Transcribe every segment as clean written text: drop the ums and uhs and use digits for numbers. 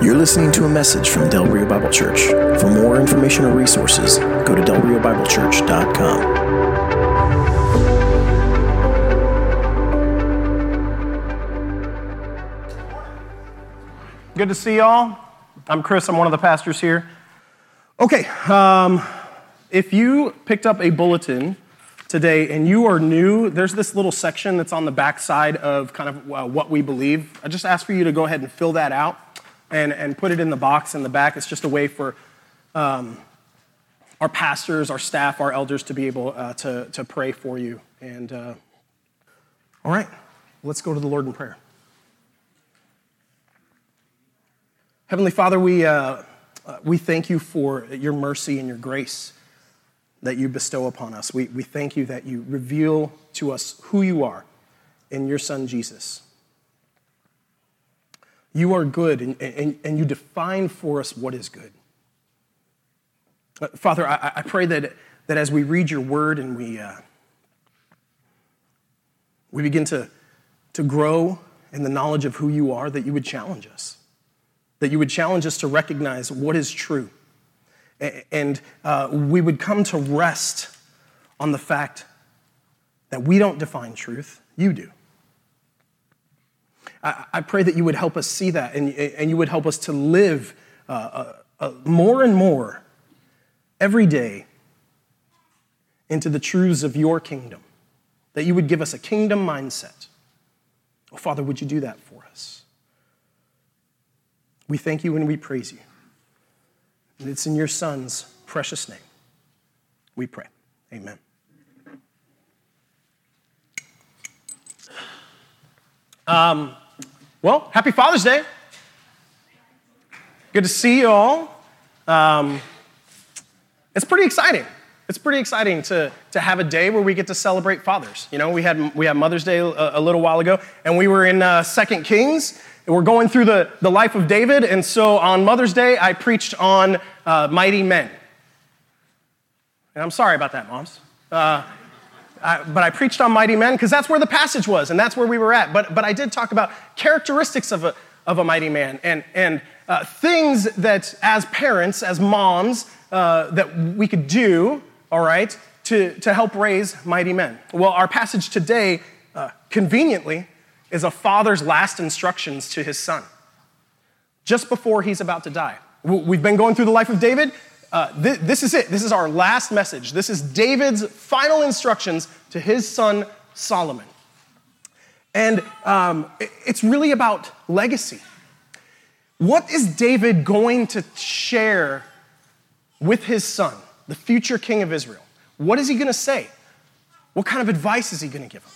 You're listening to a message from Del Rio Bible Church. For more information or resources, go to delriobiblechurch.com. Good to see y'all. I'm Chris. I'm one of the pastors here. Okay, if you picked up a bulletin today and you are new, there's this little section that's on the back side of kind of what we believe. I just ask for you to go ahead and fill that out and put it in the box in the back. It's just a way for our pastors, our staff, our elders to be able to pray for you. And all right, let's go to the Lord in prayer. Heavenly Father, we thank you for your mercy and your grace that you bestow upon us. We thank you that you reveal to us who you are in your Son, Jesus. You are good, and you define for us what is good. Father, I pray that as we read your word and we begin to grow in the knowledge of who you are, that you would challenge us. That you would challenge us to recognize what is true. And we would come to rest on the fact that we don't define truth, you do. I pray that you would help us see that and you would help us to live more and more every day into the truths of your kingdom. That you would give us a kingdom mindset. Oh, Father, would you do that for us? We thank you and we praise you. And it's in your Son's precious name we pray. Amen. Well, happy Father's Day. Good to see you all. It's pretty exciting. It's pretty exciting to have a day where we get to celebrate fathers. You know, we had Mother's Day a little while ago, and we were in 2 Kings. And we're going through the life of David, and so on Mother's Day, I preached on mighty men. And I'm sorry about that, moms. But I preached on mighty men because that's where the passage was, and that's where we were at. But I did talk about characteristics of a mighty man and things that, as parents, as moms, that we could do, all right, to help raise mighty men. Well, our passage today, conveniently, is a father's last instructions to his son, just before he's about to die. We've been going through the life of David. This is it. This is our last message. This is David's final instructions to his son, Solomon. And it's really about legacy. What is David going to share with his son, the future king of Israel? What is he going to say? What kind of advice is he going to give him?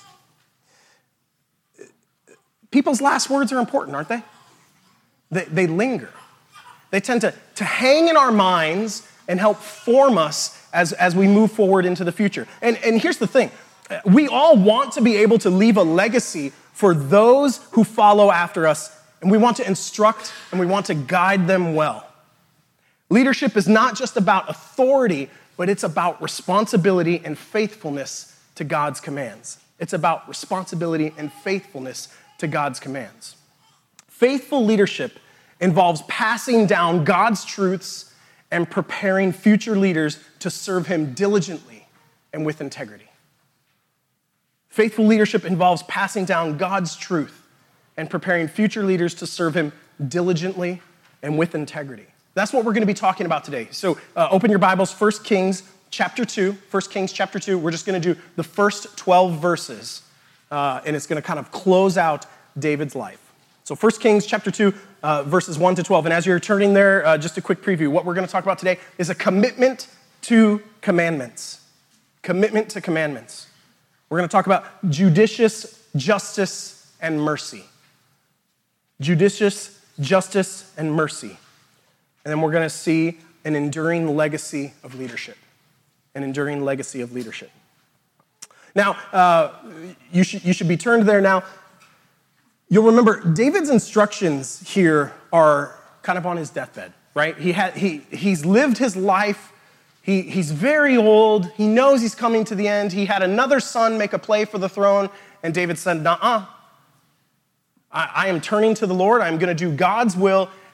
People's last words are important, aren't they? They linger. They tend to hang in our minds and help form us as we move forward into the future. And here's the thing. We all want to be able to leave a legacy for those who follow after us, and we want to instruct and we want to guide them well. Leadership is not just about authority, but it's about responsibility and faithfulness to God's commands. It's about responsibility and faithfulness to God's commands. Faithful leadership involves passing down God's truths and preparing future leaders to serve him diligently and with integrity. Faithful leadership involves passing down God's truth and preparing future leaders to serve him diligently and with integrity. That's what we're going to be talking about today. So open your Bibles, 1 Kings chapter 2. 1 Kings chapter 2. We're just going to do the first 12 verses. And it's going to kind of close out David's life. So 1 Kings chapter 2, verses 1 to 12. And as you're turning there, just a quick preview. What we're going to talk about today is a commitment to commandments. Commitment to commandments. We're going to talk about judicious justice and mercy. Judicious justice and mercy. And then we're going to see an enduring legacy of leadership. An enduring legacy of leadership. Now, you should be turned there now. You'll remember David's instructions here are kind of on his deathbed, right? He's lived his life. He's very old. He knows he's coming to the end. He had another son make a play for the throne, and David said, nuh-uh. I am turning to the Lord. I'm going to do God's will.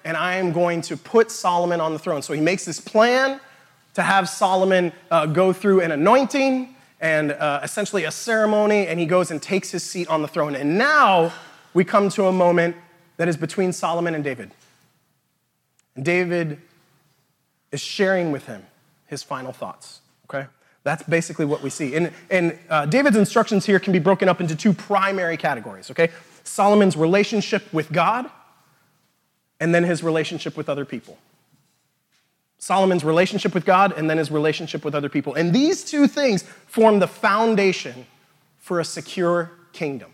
and I am going to put Solomon on the throne. So he makes this plan to have Solomon go through an anointing and essentially a ceremony, and he goes and takes his seat on the throne. And now we come to a moment that is between Solomon and David. And David is sharing with him his final thoughts, okay? That's basically what we see. And David's instructions here can be broken up into two primary categories, okay? Solomon's relationship with God, and then his relationship with other people. Solomon's relationship with God, and then his relationship with other people. And these two things form the foundation for a secure kingdom.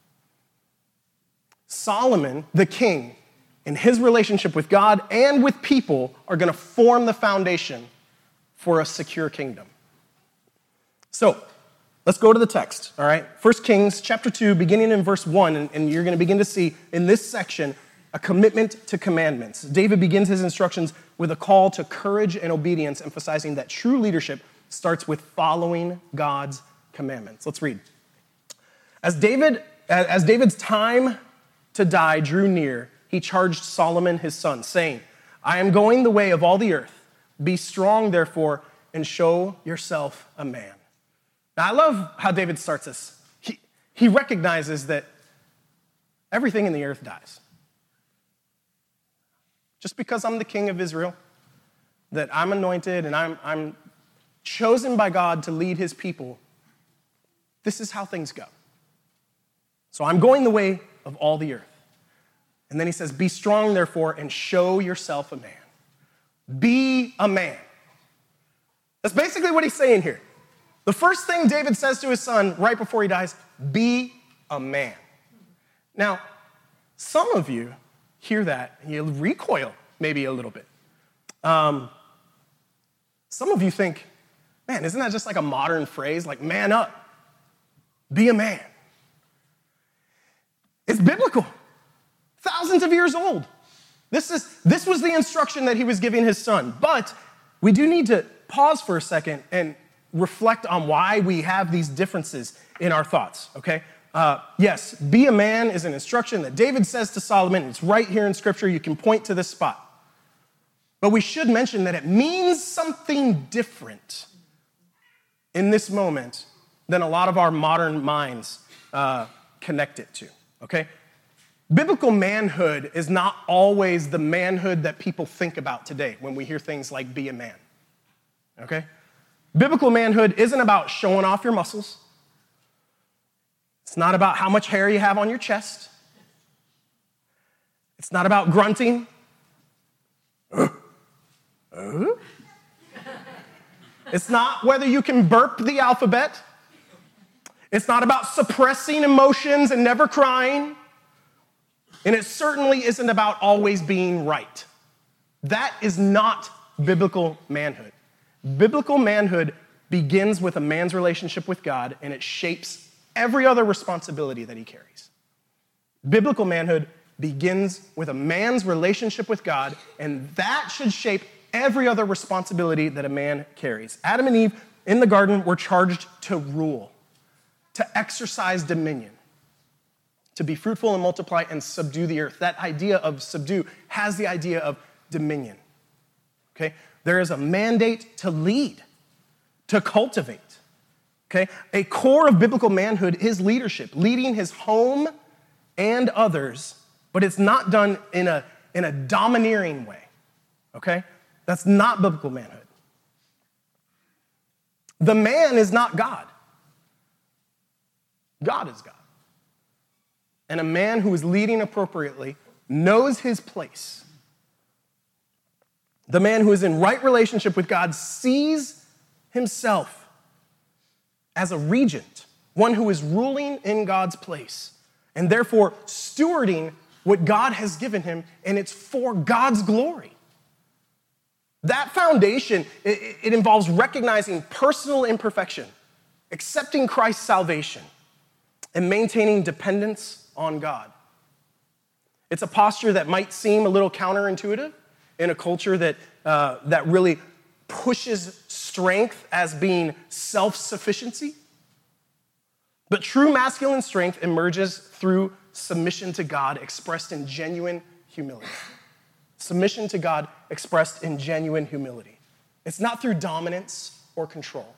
Solomon, the king, and his relationship with God and with people are going to form the foundation for a secure kingdom. So, let's go to the text, all right? 1 Kings chapter 2, beginning in verse 1, and you're going to begin to see in this section a commitment to commandments. David begins his instructions with a call to courage and obedience, emphasizing that true leadership starts with following God's commandments. Let's read. As David's time to die drew near, he charged Solomon his son, saying, I am going the way of all the earth. Be strong, therefore, and show yourself a man. Now, I love how David starts this. He recognizes that everything in the earth dies. Just because I'm the king of Israel, that I'm anointed and I'm chosen by God to lead his people, this is how things go. So I'm going the way of all the earth. And then he says, be strong, therefore, and show yourself a man. Be a man. That's basically what he's saying here. The first thing David says to his son right before he dies, be a man. Now, some of you hear that and you recoil maybe a little bit. Some of you think, man, isn't that just like a modern phrase, like man up, be a man? It's biblical. Thousands of years old. This was the instruction that he was giving his son. But we do need to pause for a second and reflect on why we have these differences in our thoughts, okay? Yes, be a man is an instruction that David says to Solomon. It's right here in Scripture. You can point to this spot. But we should mention that it means something different in this moment than a lot of our modern minds connect it to, okay? Biblical manhood is not always the manhood that people think about today when we hear things like be a man, okay? Biblical manhood isn't about showing off your muscles. It's not about how much hair you have on your chest. It's not about grunting. It's not whether you can burp the alphabet. It's not about suppressing emotions and never crying. And it certainly isn't about always being right. That is not biblical manhood. Biblical manhood begins with a man's relationship with God, and it shapes every other responsibility that he carries. Biblical manhood begins with a man's relationship with God, and that should shape every other responsibility that a man carries. Adam and Eve in the garden were charged to rule, to exercise dominion, to be fruitful and multiply and subdue the earth. That idea of subdue has the idea of dominion, okay? There is a mandate to lead, to cultivate, okay? A core of biblical manhood is leadership, leading his home and others, but it's not done in a domineering way, okay? That's not biblical manhood. The man is not God. God is God. And a man who is leading appropriately knows his place. The man who is in right relationship with God sees himself as a regent, one who is ruling in God's place, and therefore stewarding what God has given him, and it's for God's glory. That foundation, it involves recognizing personal imperfection, accepting Christ's salvation, and maintaining dependence on God. It's a posture that might seem a little counterintuitive in a culture that really pushes strength as being self-sufficiency. But true masculine strength emerges through submission to God expressed in genuine humility. Submission to God expressed in genuine humility. It's not through dominance or control.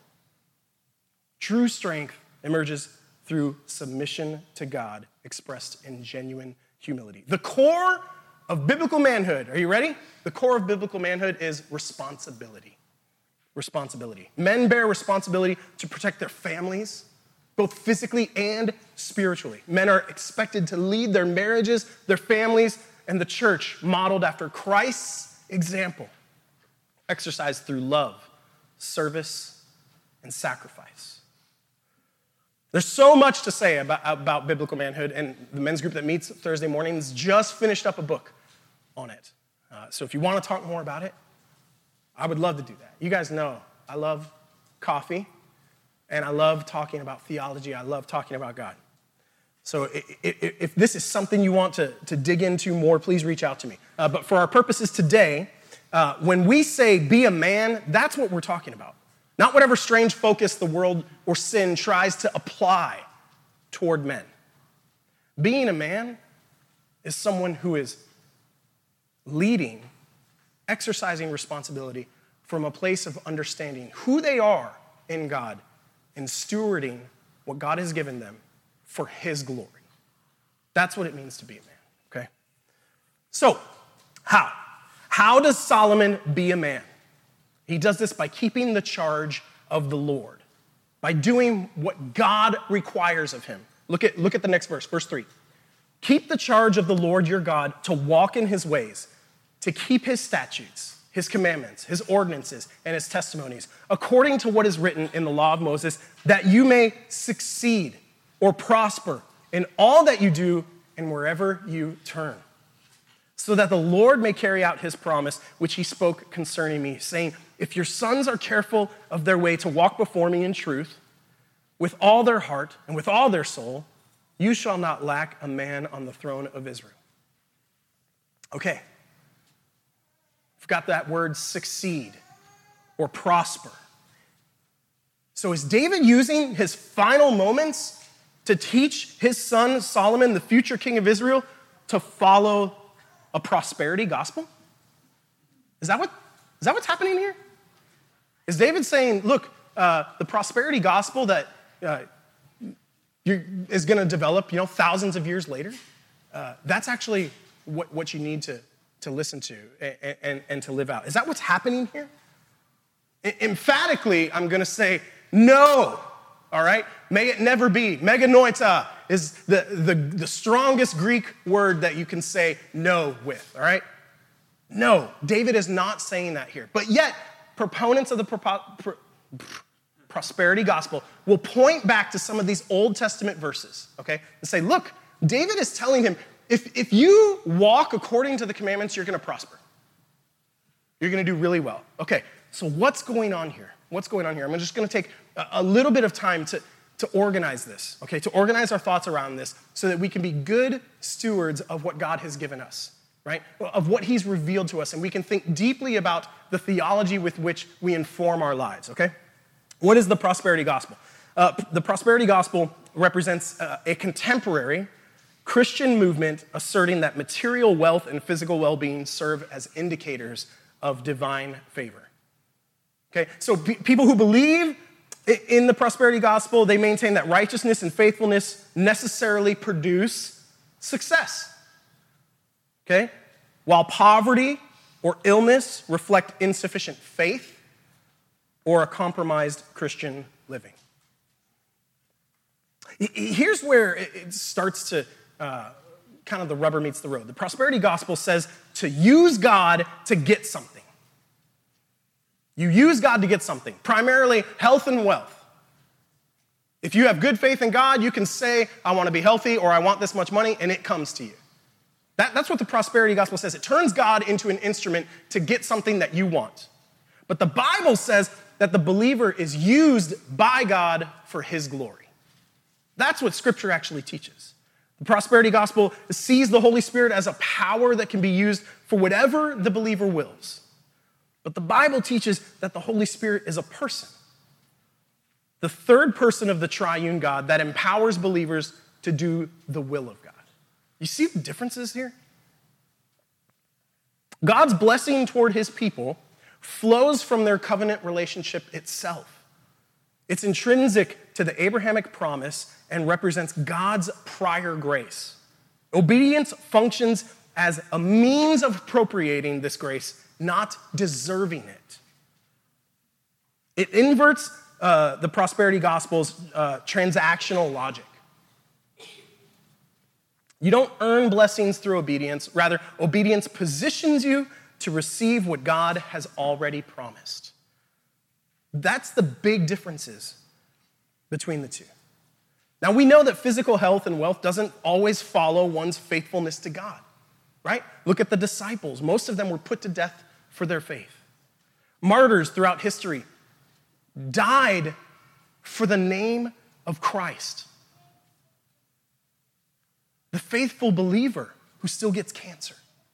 True strength emerges through submission to God expressed in genuine humility. The core of biblical manhood, are you ready? The core of biblical manhood is responsibility. Responsibility. Men bear responsibility to protect their families, both physically and spiritually. Men are expected to lead their marriages, their families, and the church modeled after Christ's example, exercised through love, service, and sacrifice. There's so much to say about biblical manhood, and the men's group that meets Thursday mornings just finished up a book on it. So if you want to talk more about it, I would love to do that. You guys know I love coffee, and I love talking about theology. I love talking about God. So if this is something you want to dig into more, please reach out to me. But for our purposes today, when we say be a man, that's what we're talking about. Not whatever strange focus the world or sin tries to apply toward men. Being a man is someone who is leading, exercising responsibility from a place of understanding who they are in God and stewarding what God has given them for his glory. That's what it means to be a man, okay? So, how? How does Solomon be a man? He does this by keeping the charge of the Lord, by doing what God requires of him. Look at the next verse, verse 3. Keep the charge of the Lord your God to walk in his ways, to keep his statutes, his commandments, his ordinances, and his testimonies, according to what is written in the law of Moses, that you may succeed or prosper in all that you do and wherever you turn, so that the Lord may carry out his promise, which he spoke concerning me, saying, if your sons are careful of their way to walk before me in truth, with all their heart and with all their soul, you shall not lack a man on the throne of Israel. Okay. We've got that word succeed or prosper. So is David using his final moments to teach his son Solomon, the future king of Israel, to follow a prosperity gospel? Is that what's happening here? Is David saying, look, the prosperity gospel that is going to develop, thousands of years later, that's actually what you need to listen to and to live out. Is that what's happening here? Emphatically, I'm going to say no, all right? May it never be. Meganoita is the strongest Greek word that you can say no with, all right? No, David is not saying that here. But yet, proponents of the prosperity gospel will point back to some of these Old Testament verses, okay? And say, look, David is telling him, if you walk according to the commandments, you're going to prosper. You're going to do really well. Okay, so what's going on here? What's going on here? I'm just going to take a little bit of time to organize this, okay? To organize our thoughts around this so that we can be good stewards of what God has given us, right? Of what he's revealed to us, and we can think deeply about the theology with which we inform our lives, okay? What is the prosperity gospel? The prosperity gospel represents a contemporary Christian movement asserting that material wealth and physical well-being serve as indicators of divine favor. Okay, so people who believe in the prosperity gospel, they maintain that righteousness and faithfulness necessarily produce success. Okay, while poverty or illness reflect insufficient faith or a compromised Christian living. Here's where it starts to kind of the rubber meets the road. The prosperity gospel says to use God to get something. You use God to get something, primarily health and wealth. If you have good faith in God, you can say, I want to be healthy or I want this much money, and it comes to you. That's what the prosperity gospel says. It turns God into an instrument to get something that you want. But the Bible says that the believer is used by God for his glory. That's what Scripture actually teaches. The prosperity gospel sees the Holy Spirit as a power that can be used for whatever the believer wills. But the Bible teaches that the Holy Spirit is a person, the third person of the triune God that empowers believers to do the will of God. You see the differences here? God's blessing toward his people flows from their covenant relationship itself. It's intrinsic to the Abrahamic promise and represents God's prior grace. Obedience functions as a means of appropriating this grace, not deserving it. It inverts the prosperity gospel's transactional logic. You don't earn blessings through obedience. Rather, obedience positions you to receive what God has already promised. That's the big differences between the two. Now, we know that physical health and wealth doesn't always follow one's faithfulness to God, right? Look at the disciples. Most of them were put to death for their faith. Martyrs throughout history died for the name of Christ. The faithful believer who still gets cancer.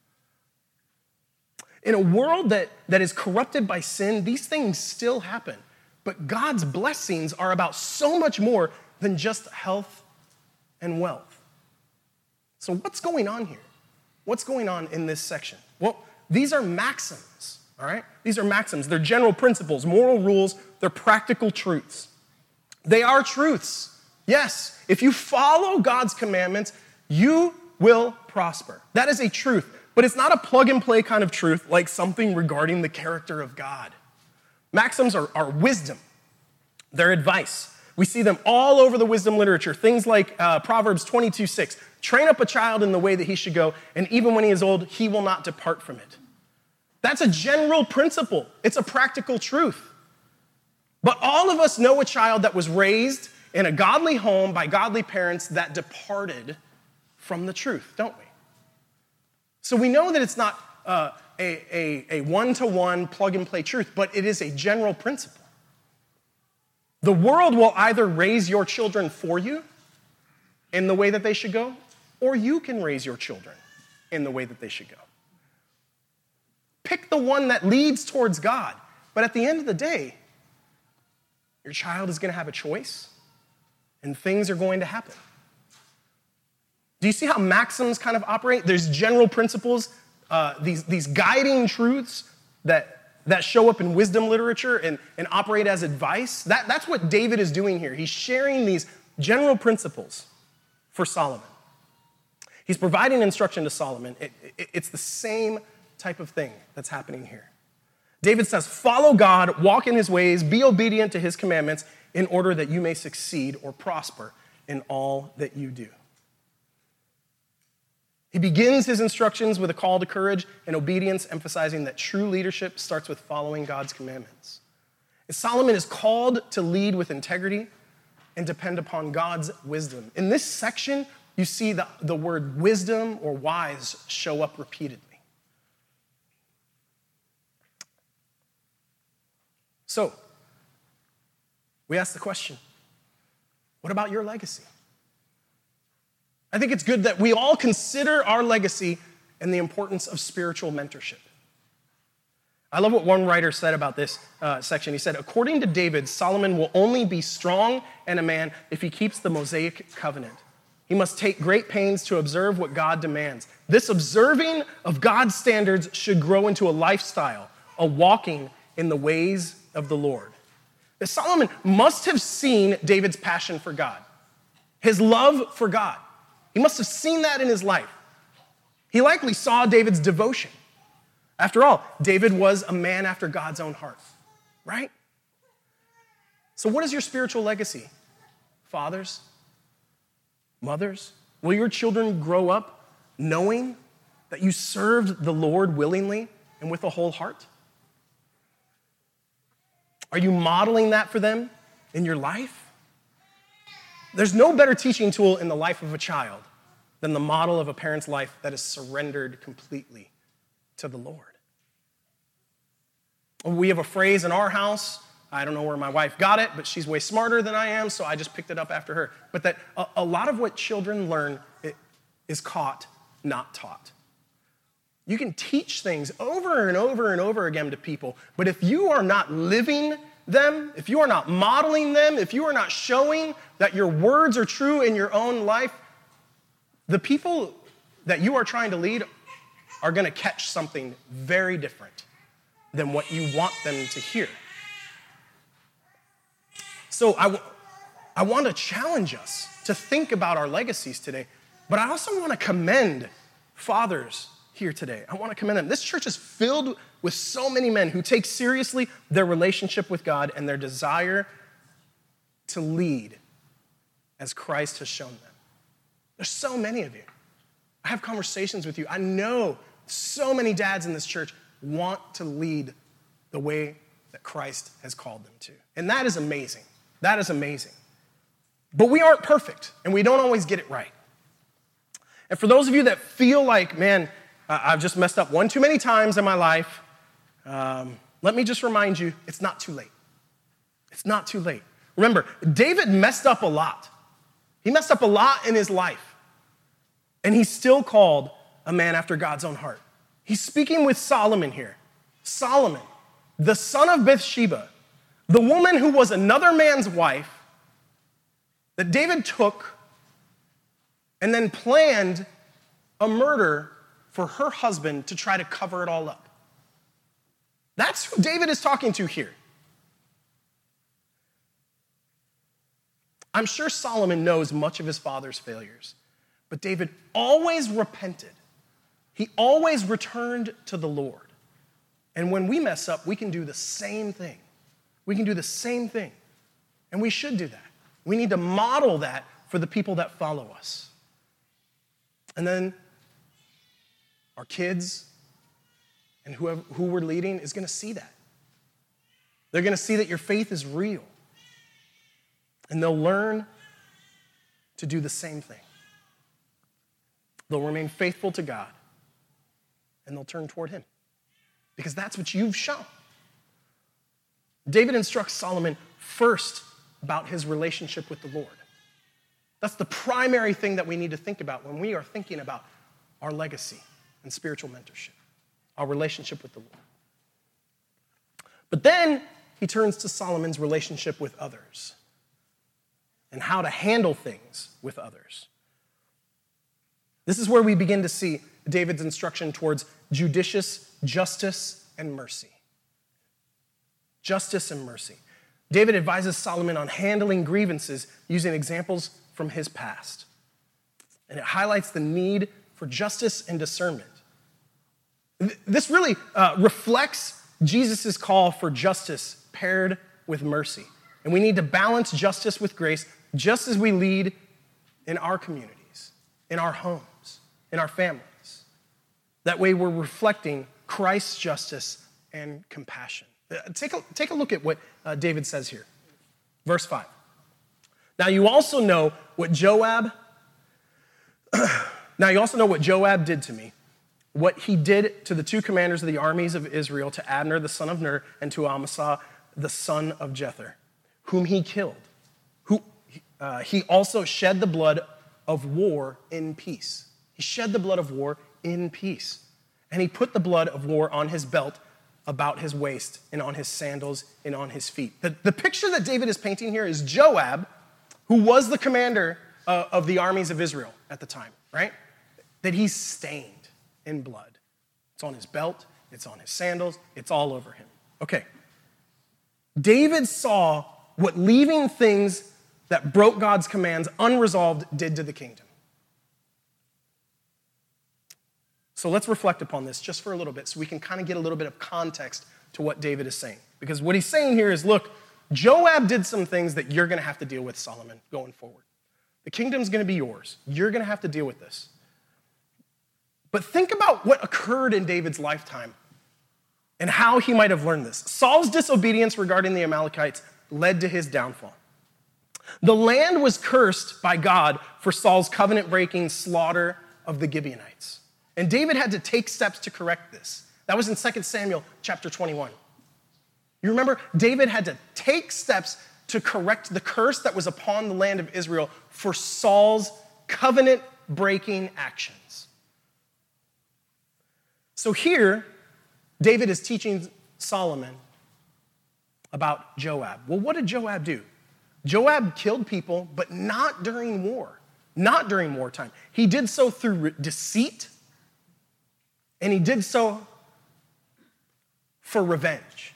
In a world that is corrupted by sin, these things still happen. But God's blessings are about so much more than just health and wealth. So what's going on here? What's going on in this section? Well, these are maxims, all right? These are maxims. They're general principles, moral rules. They're practical truths. They are truths. Yes, if you follow God's commandments, you will prosper. That is a truth. But it's not a plug-and-play kind of truth like something regarding the character of God. Maxims are wisdom. They're advice. We see them all over the wisdom literature. Things like Proverbs 22:6. Train up a child in the way that he should go, and even when he is old, he will not depart from it. That's a general principle. It's a practical truth. But all of us know a child that was raised in a godly home by godly parents that departed from the truth, don't we? So we know that it's not a one-to-one plug-and-play truth, but it is a general principle. The world will either raise your children for you in the way that they should go, or you can raise your children in the way that they should go. Pick the one that leads towards God. But at the end of the day, your child is going to have a choice, and things are going to happen. Do you see how maxims kind of operate? There's general principles, these guiding truths that show up in wisdom literature and operate as advice. That's what David is doing here. He's sharing these general principles for Solomon. He's providing instruction to Solomon. It's the same type of thing that's happening here. David says, follow God, walk in his ways, be obedient to his commandments in order that you may succeed or prosper in all that you do. He begins his instructions with a call to courage and obedience, emphasizing that true leadership starts with following God's commandments. And Solomon is called to lead with integrity and depend upon God's wisdom. In this section, you see the word wisdom or wise show up repeatedly. So, we ask the question, what about your legacy? I think it's good that we all consider our legacy and the importance of spiritual mentorship. I love what one writer said about this section. He said, according to David, Solomon will only be strong and a man if he keeps the Mosaic covenant. He must take great pains to observe what God demands. This observing of God's standards should grow into a lifestyle, a walking in the ways of the Lord. Solomon must have seen David's passion for God, his love for God. He must have seen that in his life. He likely saw David's devotion. After all, David was a man after God's own heart, right? So what is your spiritual legacy? Fathers, mothers, will your children grow up knowing that you served the Lord willingly and with a whole heart? Are you modeling that for them in your life? There's no better teaching tool in the life of a child than the model of a parent's life that is surrendered completely to the Lord. We have a phrase in our house, I don't know where my wife got it, but she's way smarter than I am, so I just picked it up after her. But that a lot of what children learn is caught, not taught. You can teach things over and over and over again to people, but if you are not living them, if you are not modeling them, if you are not showing that your words are true in your own life, the people that you are trying to lead are going to catch something very different than what you want them to hear. So I want to challenge us to think about our legacies today, but I also want to commend fathers here today. I want to commend them. This church is filled with so many men who take seriously their relationship with God and their desire to lead as Christ has shown them. There's so many of you. I have conversations with you. I know so many dads in this church want to lead the way that Christ has called them to. And that is amazing. That is amazing. But we aren't perfect, and we don't always get it right. And for those of you that feel like, man, I've just messed up one too many times in my life, let me just remind you, it's not too late. It's not too late. Remember, David messed up a lot. He messed up a lot in his life, and he's still called a man after God's own heart. He's speaking with Solomon here. Solomon, the son of Bathsheba, the woman who was another man's wife that David took and then planned a murder for her husband to try to cover it all up. That's who David is talking to here. I'm sure Solomon knows much of his father's failures, but David always repented. He always returned to the Lord. And when we mess up, we can do the same thing. We can do the same thing. And we should do that. We need to model that for the people that follow us. And then our kids and who we're leading is going to see that. They're going to see that your faith is real. And they'll learn to do the same thing. They'll remain faithful to God. And they'll turn toward him. Because that's what you've shown. David instructs Solomon first about his relationship with the Lord. That's the primary thing that we need to think about when we are thinking about our legacy and spiritual mentorship, our relationship with the Lord. But then he turns to Solomon's relationship with others and how to handle things with others. This is where we begin to see David's instruction towards judicious justice and mercy. Justice and mercy. David advises Solomon on handling grievances using examples from his past. And it highlights the need for justice and discernment. This really reflects Jesus' call for justice paired with mercy. And we need to balance justice with grace just as we lead in our communities, in our homes, in our families. That way we're reflecting Christ's justice and compassion. Take a look at what David says here. Verse 5. Now you also know what Joab did to me, what he did to the two commanders of the armies of Israel, to Abner the son of Ner and to Amasa the son of Jether, whom he killed. He also shed the blood of war in peace. He shed the blood of war in peace. And he put the blood of war on his belt about his waist and on his sandals and on his feet. The picture that David is painting here is Joab, who was the commander of the armies of Israel at the time, right? That he's stained in blood. It's on his belt, it's on his sandals, it's all over him. Okay. David saw what leaving things that broke God's commands unresolved did to the kingdom. So let's reflect upon this just for a little bit so we can kind of get a little bit of context to what David is saying. Because what he's saying here is, look, Joab did some things that you're going to have to deal with, Solomon, going forward. The kingdom's going to be yours. You're going to have to deal with this. But think about what occurred in David's lifetime and how he might have learned this. Saul's disobedience regarding the Amalekites led to his downfall. The land was cursed by God for Saul's covenant-breaking slaughter of the Gibeonites. And David had to take steps to correct this. That was in 2 Samuel chapter 21. You remember, David had to take steps to correct the curse that was upon the land of Israel for Saul's covenant-breaking actions. So here, David is teaching Solomon about Joab. Well, what did Joab do? Joab killed people, but not during war, not during wartime. He did so through deceit And he did so for revenge.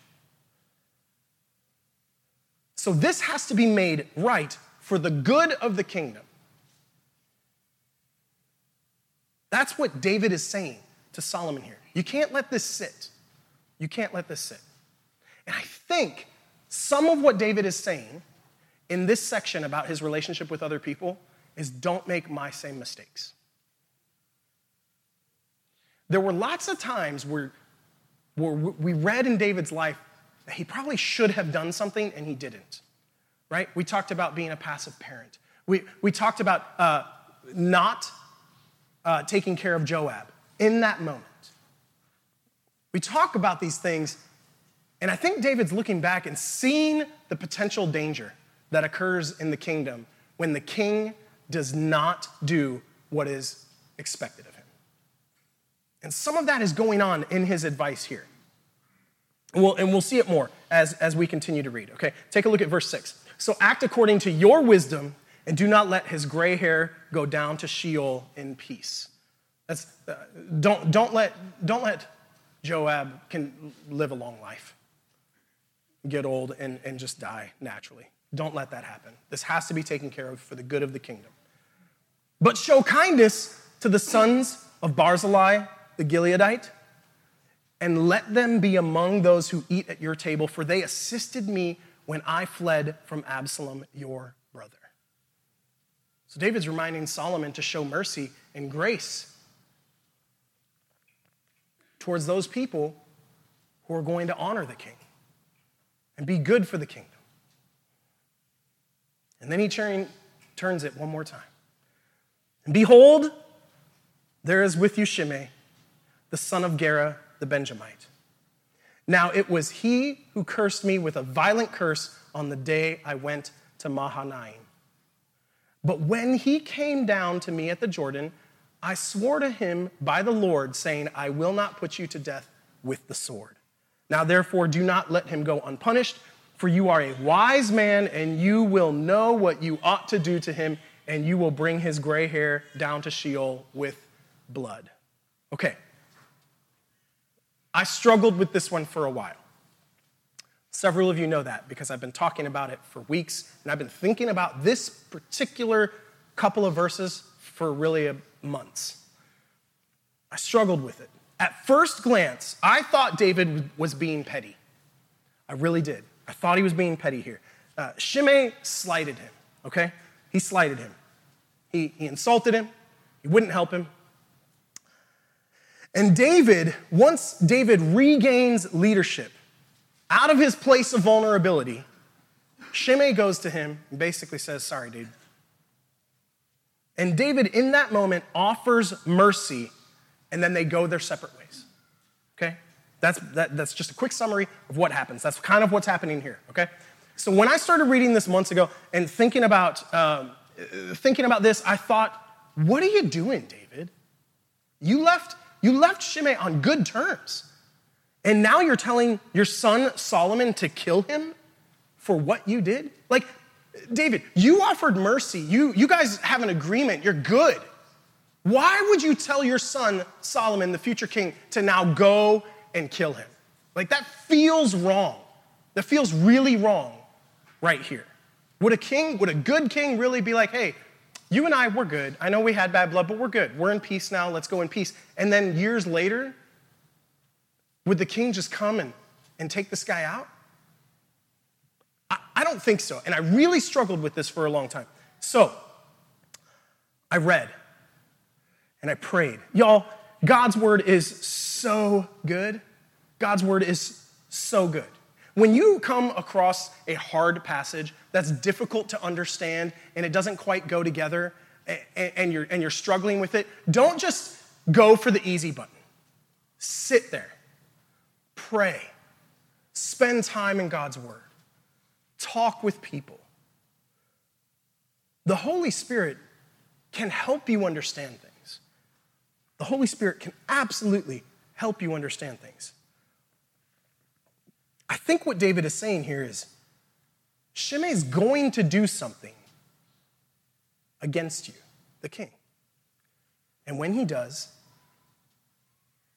So this has to be made right for the good of the kingdom. That's what David is saying to Solomon here. You can't let this sit. You can't let this sit. And I think some of what David is saying in this section about his relationship with other people is don't make my same mistakes. There were lots of times where we read in David's life that he probably should have done something and he didn't, right? We talked about being a passive parent. We talked about not taking care of Joab in that moment. We talk about these things, and I think David's looking back and seeing the potential danger that occurs in the kingdom when the king does not do what is expected of him. And some of that is going on in his advice here. And we'll see it more as we continue to read, okay? Take a look at verse 6. So act according to your wisdom and do not let his gray hair go down to Sheol in peace. That's don't let Joab can live a long life, get old, and just die naturally. Don't let that happen. This has to be taken care of for the good of the kingdom. But show kindness to the sons of Barzillai the Gileadite, and let them be among those who eat at your table, for they assisted me when I fled from Absalom, your brother. So David's reminding Solomon to show mercy and grace towards those people who are going to honor the king and be good for the kingdom. And then he turns it one more time. And behold, there is with you Shimei, the son of Gera, the Benjamite. Now it was he who cursed me with a violent curse on the day I went to Mahanaim. But when he came down to me at the Jordan, I swore to him by the Lord, saying, I will not put you to death with the sword. Now therefore do not let him go unpunished, for you are a wise man, and you will know what you ought to do to him, and you will bring his gray hair down to Sheol with blood. Okay. I struggled with this one for a while. Several of you know that because I've been talking about it for weeks, and I've been thinking about this particular couple of verses for really months. I struggled with it. At first glance, I thought David was being petty. I really did. I thought he was being petty here. Shimei slighted him, okay? He slighted him. He insulted him. He wouldn't help him. And David, once David regains leadership out of his place of vulnerability, Shimei goes to him and basically says, sorry, dude. And David, in that moment, offers mercy, and then they go their separate ways, okay? That's just a quick summary of what happens. That's kind of what's happening here, okay? So when I started reading this months ago and thinking about this, I thought, what are you doing, David? You left Shimei on good terms. And now you're telling your son Solomon to kill him for what you did? Like, David, you offered mercy. You guys have an agreement. You're good. Why would you tell your son Solomon, the future king, to now go and kill him? Like, that feels wrong. That feels really wrong right here. Would a good king really be like, hey, you and I, we're good. I know we had bad blood, but we're good. We're in peace now. Let's go in peace. And then years later, would the king just come and take this guy out? I don't think so. And I really struggled with this for a long time. So I read and I prayed. Y'all, God's word is so good. God's word is so good. When you come across a hard passage that's difficult to understand and it doesn't quite go together and you're struggling with it, don't just go for the easy button. Sit there. Pray. Spend time in God's word. Talk with people. The Holy Spirit can help you understand things. The Holy Spirit can absolutely help you understand things. I think what David is saying here is Shimei's going to do something against you, the king. And when he does,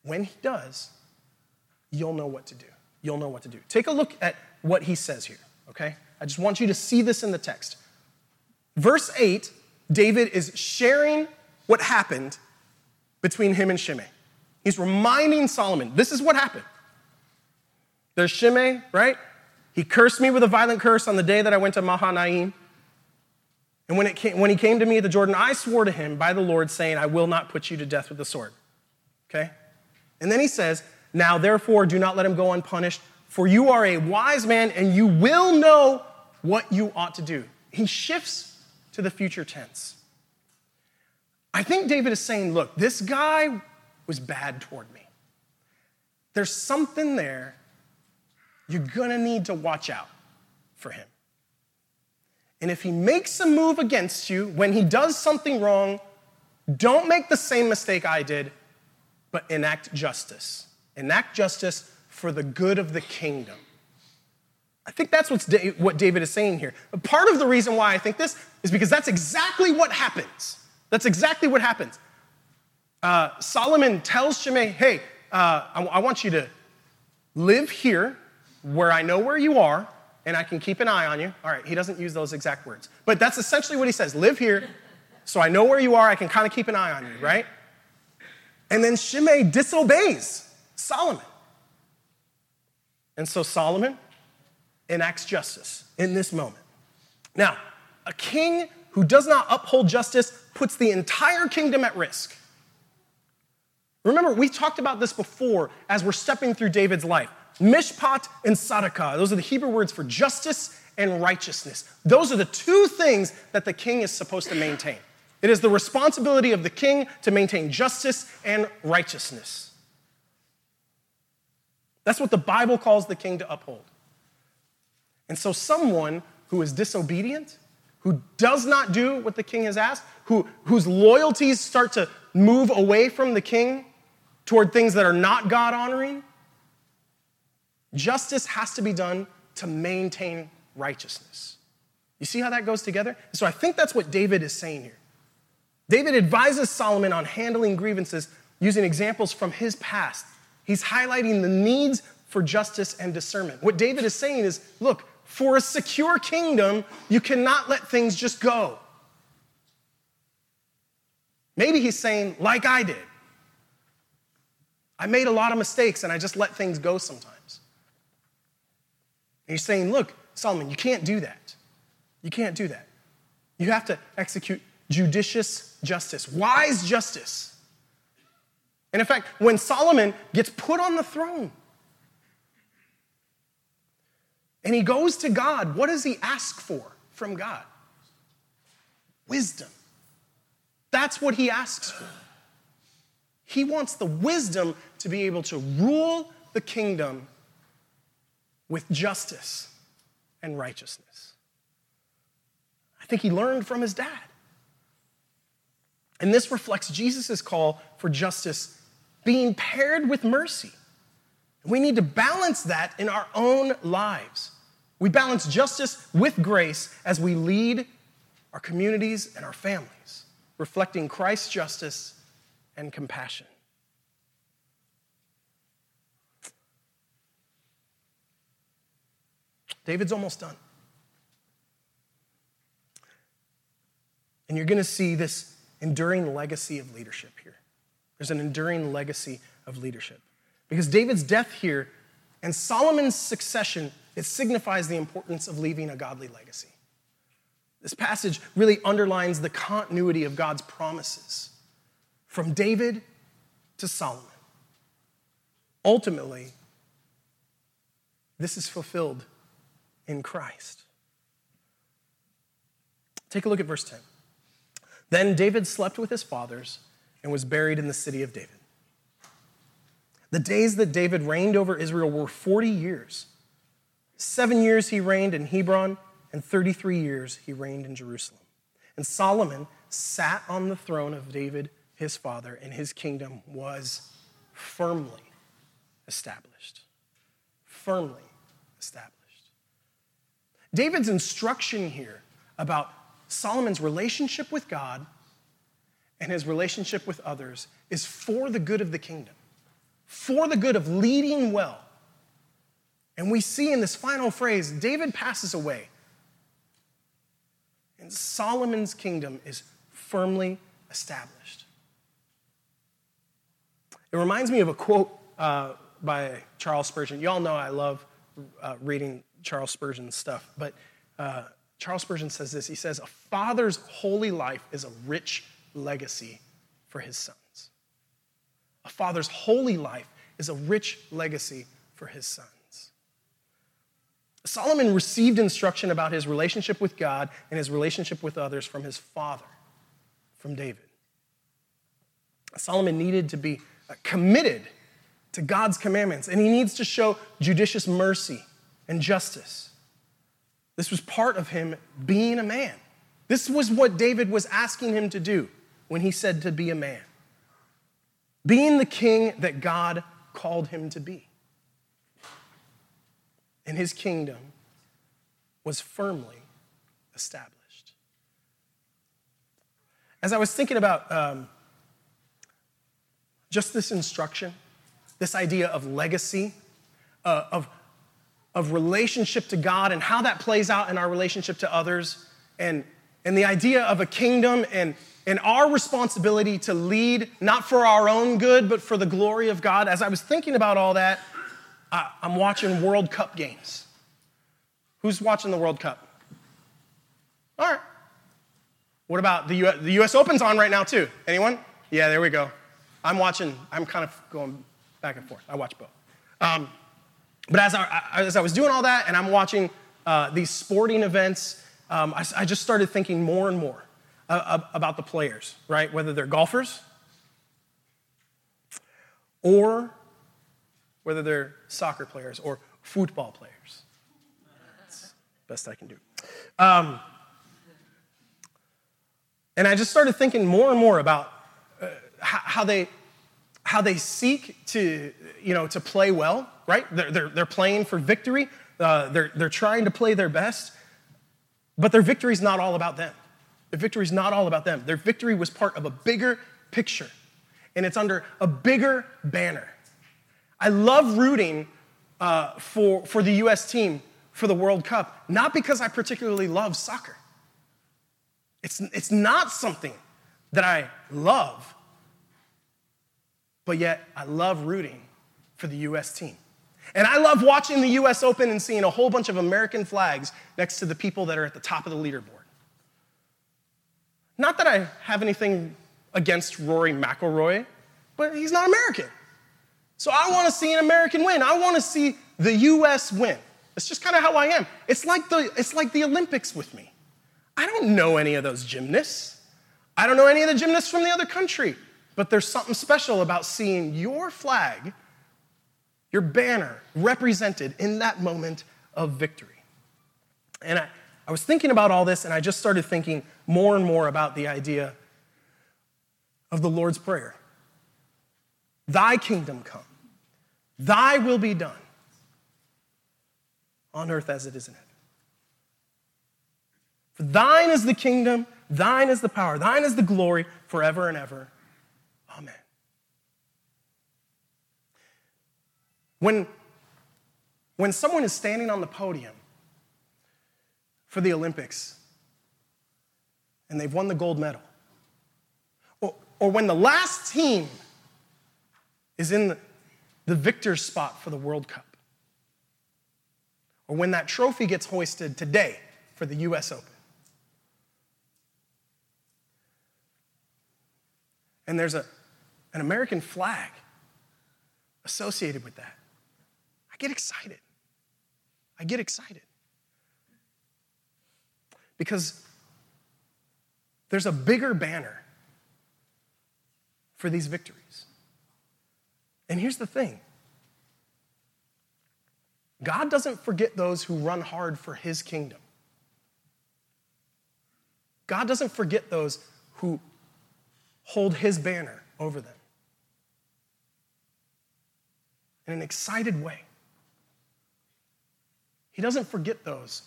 when he does, you'll know what to do. You'll know what to do. Take a look at what he says here, okay? I just want you to see this in the text. Verse 8, David is sharing what happened between him and Shimei. He's reminding Solomon, this is what happened. There's Shimei, right? He cursed me with a violent curse on the day that I went to Mahanaim. And when he came to me at the Jordan, I swore to him by the Lord, saying, I will not put you to death with the sword. Okay? And then he says, now therefore do not let him go unpunished, for you are a wise man and you will know what you ought to do. He shifts to the future tense. I think David is saying, look, this guy was bad toward me. There's something there. You're going to need to watch out for him. And if he makes a move against you, when he does something wrong, don't make the same mistake I did, but enact justice. Enact justice for the good of the kingdom. I think that's what David is saying here. But part of the reason why I think this is because that's exactly what happens. That's exactly what happens. Solomon tells Shimei, hey, I want you to live here where I know where you are and I can keep an eye on you. All right, he doesn't use those exact words. But that's essentially what he says. Live here so I know where you are. I can kind of keep an eye on you, right? And then Shimei disobeys Solomon. And so Solomon enacts justice in this moment. Now, a king who does not uphold justice puts the entire kingdom at risk. Remember, we talked about this before as we're stepping through David's life. Mishpat and tzedakah, those are the Hebrew words for justice and righteousness. Those are the two things that the king is supposed to maintain. It is the responsibility of the king to maintain justice and righteousness. That's what the Bible calls the king to uphold. And so someone who is disobedient, who does not do what the king has asked, whose loyalties start to move away from the king toward things that are not God-honoring, justice has to be done to maintain righteousness. You see how that goes together? So I think that's what David is saying here. David advises Solomon on handling grievances using examples from his past. He's highlighting the needs for justice and discernment. What David is saying is, look, for a secure kingdom, you cannot let things just go. Maybe he's saying, like I did. I made a lot of mistakes and I just let things go sometimes. And he's saying, look, Solomon, you can't do that. You can't do that. You have to execute judicious justice, wise justice. And in fact, when Solomon gets put on the throne and he goes to God, what does he ask for from God? Wisdom. That's what he asks for. He wants the wisdom to be able to rule the kingdom with justice and righteousness. I think he learned from his dad. And this reflects Jesus' call for justice being paired with mercy. We need to balance that in our own lives. We balance justice with grace as we lead our communities and our families, reflecting Christ's justice and compassion. David's almost done. And you're going to see this enduring legacy of leadership here. There's an enduring legacy of leadership. Because David's death here and Solomon's succession, it signifies the importance of leaving a godly legacy. This passage really underlines the continuity of God's promises from David to Solomon. Ultimately, this is fulfilled in Christ. Take a look at verse 10. Then David slept with his fathers and was buried in the city of David. The days that David reigned over Israel were 40 years. 7 years he reigned in Hebron, and 33 years he reigned in Jerusalem. And Solomon sat on the throne of David, his father, and his kingdom was firmly established. Firmly established. David's instruction here about Solomon's relationship with God and his relationship with others is for the good of the kingdom, for the good of leading well. And we see in this final phrase, David passes away, and Solomon's kingdom is firmly established. It reminds me of a quote by Charles Spurgeon. You all know I love reading Charles Spurgeon's stuff, but Charles Spurgeon says this. He says, "A father's holy life is a rich legacy for his sons." A father's holy life is a rich legacy for his sons. Solomon received instruction about his relationship with God and his relationship with others from his father, from David. Solomon needed to be committed to God's commandments, and he needs to show judicious mercy and justice. This was part of him being a man. This was what David was asking him to do when he said to be a man. Being the king that God called him to be. And his kingdom was firmly established. As I was thinking about just this instruction, this idea of legacy, of relationship to God and how that plays out in our relationship to others, and the idea of a kingdom and our responsibility to lead, not for our own good, but for the glory of God. As I was thinking about all that, I'm watching World Cup games. Who's watching the World Cup? All right. What about the U.S. Open's on right now too? Anyone? Yeah, there we go. I'm kind of going back and forth. I watch both. But as I was doing all that and I'm watching these sporting events, I just started thinking more and more about the players, right? Whether they're golfers or whether they're soccer players or football players. That's the best I can do. And I just started thinking more and more about how they seek to play well, right? They're playing for victory. They're trying to play their best, but their victory is not all about them. Their victory is not all about them. Their victory was part of a bigger picture, and it's under a bigger banner. I love rooting for the U.S. team for the World Cup, not because I particularly love soccer. It's not something that I love, but yet I love rooting for the U.S. team. And I love watching the U.S. Open and seeing a whole bunch of American flags next to the people that are at the top of the leaderboard. Not that I have anything against Rory McIlroy, but he's not American. So I want to see an American win. I want to see the U.S. win. That's just kind of how I am. It's like the Olympics with me. I don't know any of those gymnasts. I don't know any of the gymnasts from the other country. But there's something special about seeing your flag, your banner, represented in that moment of victory. And I was thinking about all this, and I just started thinking more and more about the idea of the Lord's Prayer. Thy kingdom come. Thy will be done on earth as it is in heaven. For thine is the kingdom, thine is the power, thine is the glory forever and ever. Amen. When someone is standing on the podium for the Olympics and they've won the gold medal, or when the last team is in the victor's spot for the World Cup, or when that trophy gets hoisted today for the U.S. Open, and there's an American flag associated with that, I get excited. I get excited. Because there's a bigger banner for these victories. And here's the thing. God doesn't forget those who run hard for his kingdom. God doesn't forget those who hold his banner over them in an excited way. He doesn't forget those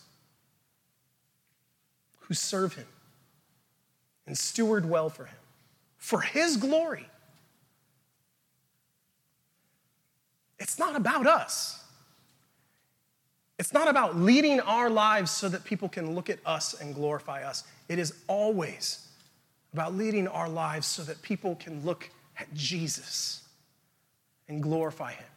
who serve him and steward well for him, for his glory. it's not about us. It's not about leading our lives so that people can look at us and glorify us. It is always about leading our lives so that people can look at Jesus and glorify him.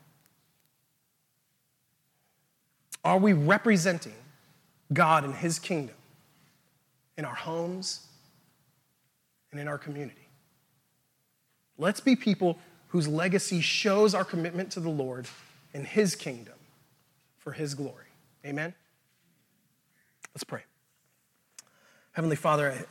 Are we representing God and his kingdom in our homes and in our community? Let's be people whose legacy shows our commitment to the Lord and his kingdom for his glory. Amen? Let's pray. Heavenly Father,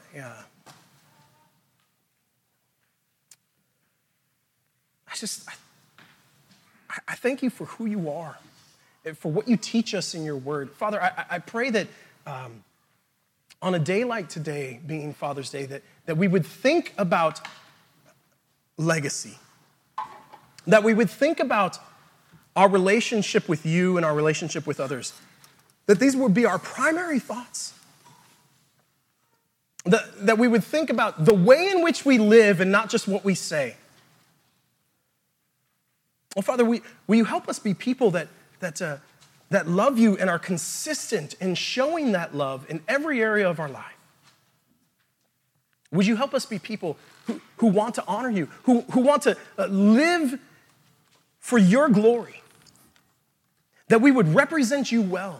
I thank you for who you are, for what you teach us in your word. Father, I pray that on a day like today, being Father's Day, that we would think about legacy, that we would think about our relationship with you and our relationship with others, that these would be our primary thoughts, that we would think about the way in which we live and not just what we say. Well, Father, will you help us be people that love you and are consistent in showing that love in every area of our life? Would you help us be people who want to honor you, who want to live for your glory, that we would represent you well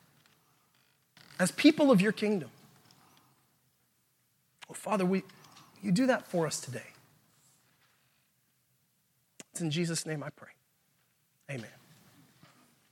as people of your kingdom? Well, Father, you do that for us today. It's in Jesus' name I pray. Amen.